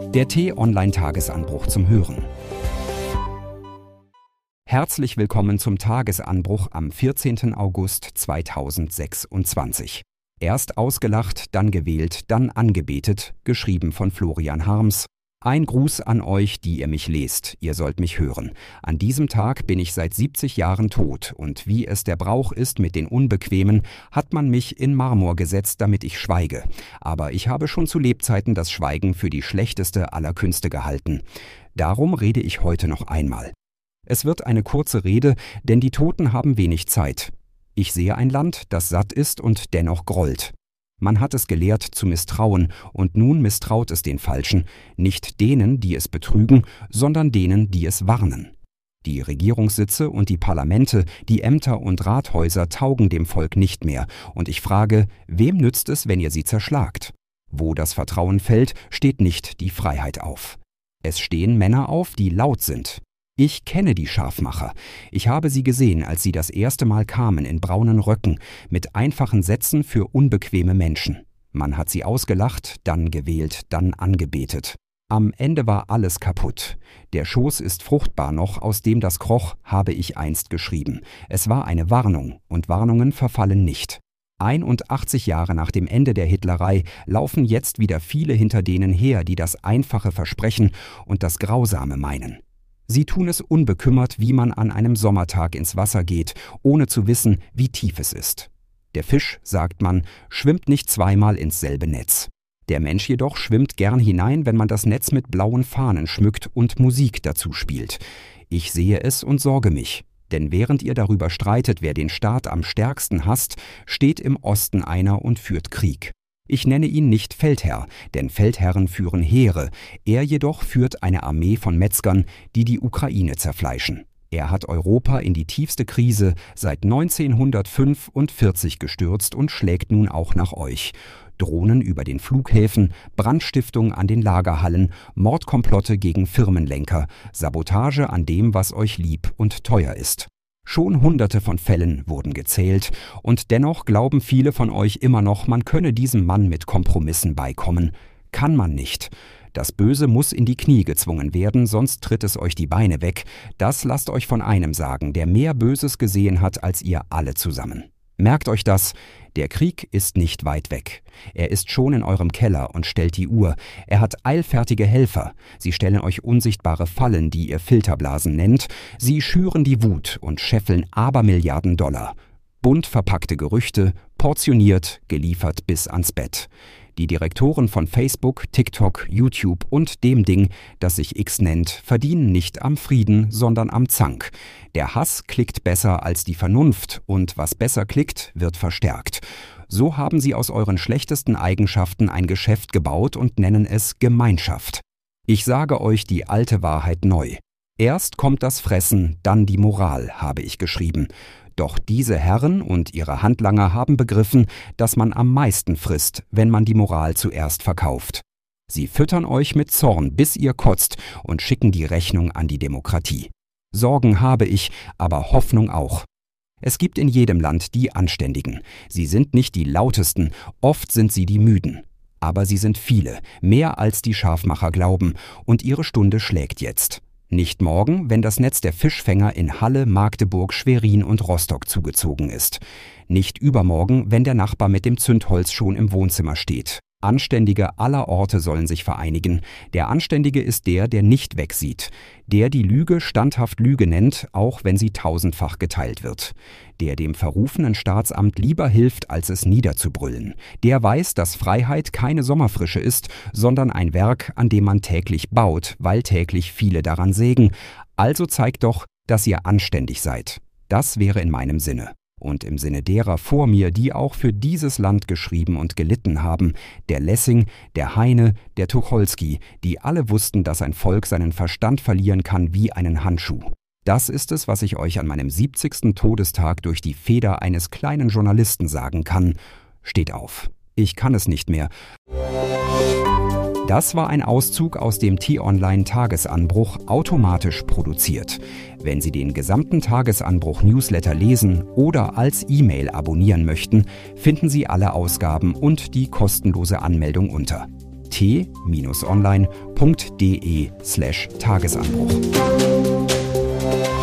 Der T-Online-Tagesanbruch zum Hören. Herzlich willkommen zum Tagesanbruch am 14. August 2026. Erst ausgelacht, dann gewählt, dann angebetet, geschrieben von Florian Harms. Ein Gruß an euch, die ihr mich lest, ihr sollt mich hören. An diesem Tag bin ich seit 70 Jahren tot und wie es der Brauch ist mit den Unbequemen, hat man mich in Marmor gesetzt, damit ich schweige. Aber ich habe schon zu Lebzeiten das Schweigen für die schlechteste aller Künste gehalten. Darum rede ich heute noch einmal. Es wird eine kurze Rede, denn die Toten haben wenig Zeit. Ich sehe ein Land, das satt ist und dennoch grollt. Man hat es gelehrt zu misstrauen und nun misstraut es den Falschen, nicht denen, die es betrügen, sondern denen, die es warnen. Die Regierungssitze und die Parlamente, die Ämter und Rathäuser taugen dem Volk nicht mehr und ich frage, wem nützt es, wenn ihr sie zerschlagt? Wo das Vertrauen fällt, steht nicht die Freiheit auf. Es stehen Männer auf, die laut sind. Ich kenne die Scharfmacher. Ich habe sie gesehen, als sie das erste Mal kamen in braunen Röcken, mit einfachen Sätzen für unbequeme Menschen. Man hat sie ausgelacht, dann gewählt, dann angebetet. Am Ende war alles kaputt. Der Schoß ist fruchtbar noch, aus dem das kroch, habe ich einst geschrieben. Es war eine Warnung, und Warnungen verfallen nicht. 81 Jahre nach dem Ende der Hitlerei laufen jetzt wieder viele hinter denen her, die das Einfache versprechen und das Grausame meinen. Sie tun es unbekümmert, wie man an einem Sommertag ins Wasser geht, ohne zu wissen, wie tief es ist. Der Fisch, sagt man, schwimmt nicht zweimal ins selbe Netz. Der Mensch jedoch schwimmt gern hinein, wenn man das Netz mit blauen Fahnen schmückt und Musik dazu spielt. Ich sehe es und sorge mich. Denn während ihr darüber streitet, wer den Staat am stärksten hasst, steht im Osten einer und führt Krieg. Ich nenne ihn nicht Feldherr, denn Feldherren führen Heere, er jedoch führt eine Armee von Metzgern, die die Ukraine zerfleischen. Er hat Europa in die tiefste Krise seit 1945 gestürzt und schlägt nun auch nach euch. Drohnen über den Flughäfen, Brandstiftung an den Lagerhallen, Mordkomplotte gegen Firmenlenker, Sabotage an dem, was euch lieb und teuer ist. Schon Hunderte von Fällen wurden gezählt und dennoch glauben viele von euch immer noch, man könne diesem Mann mit Kompromissen beikommen. Kann man nicht. Das Böse muss in die Knie gezwungen werden, sonst tritt es euch die Beine weg. Das lasst euch von einem sagen, der mehr Böses gesehen hat als ihr alle zusammen. Merkt euch das, der Krieg ist nicht weit weg. Er ist schon in eurem Keller und stellt die Uhr. Er hat eilfertige Helfer. Sie stellen euch unsichtbare Fallen, die ihr Filterblasen nennt. Sie schüren die Wut und scheffeln Abermilliarden $. Bunt verpackte Gerüchte, portioniert, geliefert bis ans Bett. Die Direktoren von Facebook, TikTok, YouTube und dem Ding, das sich X nennt, verdienen nicht am Frieden, sondern am Zank. Der Hass klickt besser als die Vernunft und was besser klickt, wird verstärkt. So haben sie aus euren schlechtesten Eigenschaften ein Geschäft gebaut und nennen es Gemeinschaft. Ich sage euch die alte Wahrheit neu. Erst kommt das Fressen, dann die Moral, habe ich geschrieben. Doch diese Herren und ihre Handlanger haben begriffen, dass man am meisten frisst, wenn man die Moral zuerst verkauft. Sie füttern euch mit Zorn, bis ihr kotzt und schicken die Rechnung an die Demokratie. Sorgen habe ich, aber Hoffnung auch. Es gibt in jedem Land die Anständigen. Sie sind nicht die Lautesten, oft sind sie die Müden. Aber sie sind viele, mehr als die Scharfmacher glauben, und ihre Stunde schlägt jetzt. Nicht morgen, wenn das Netz der Fischfänger in Halle, Magdeburg, Schwerin und Rostock zugezogen ist. Nicht übermorgen, wenn der Nachbar mit dem Zündholz schon im Wohnzimmer steht. Anständige aller Orte sollen sich vereinigen. Der Anständige ist der, der nicht wegsieht. Der die Lüge standhaft Lüge nennt, auch wenn sie tausendfach geteilt wird. Der dem verrufenen Staatsamt lieber hilft, als es niederzubrüllen. Der weiß, dass Freiheit keine Sommerfrische ist, sondern ein Werk, an dem man täglich baut, weil täglich viele daran sägen. Also zeigt doch, dass ihr anständig seid. Das wäre in meinem Sinne. Und im Sinne derer vor mir, die auch für dieses Land geschrieben und gelitten haben, der Lessing, der Heine, der Tucholsky, die alle wussten, dass ein Volk seinen Verstand verlieren kann wie einen Handschuh. Das ist es, was ich euch an meinem 70. Todestag durch die Feder eines kleinen Journalisten sagen kann. Steht auf. Ich kann es nicht mehr. Das war ein Auszug aus dem T-Online-Tagesanbruch, automatisch produziert. Wenn Sie den gesamten Tagesanbruch-Newsletter lesen oder als E-Mail abonnieren möchten, finden Sie alle Ausgaben und die kostenlose Anmeldung unter t-online.de/Tagesanbruch.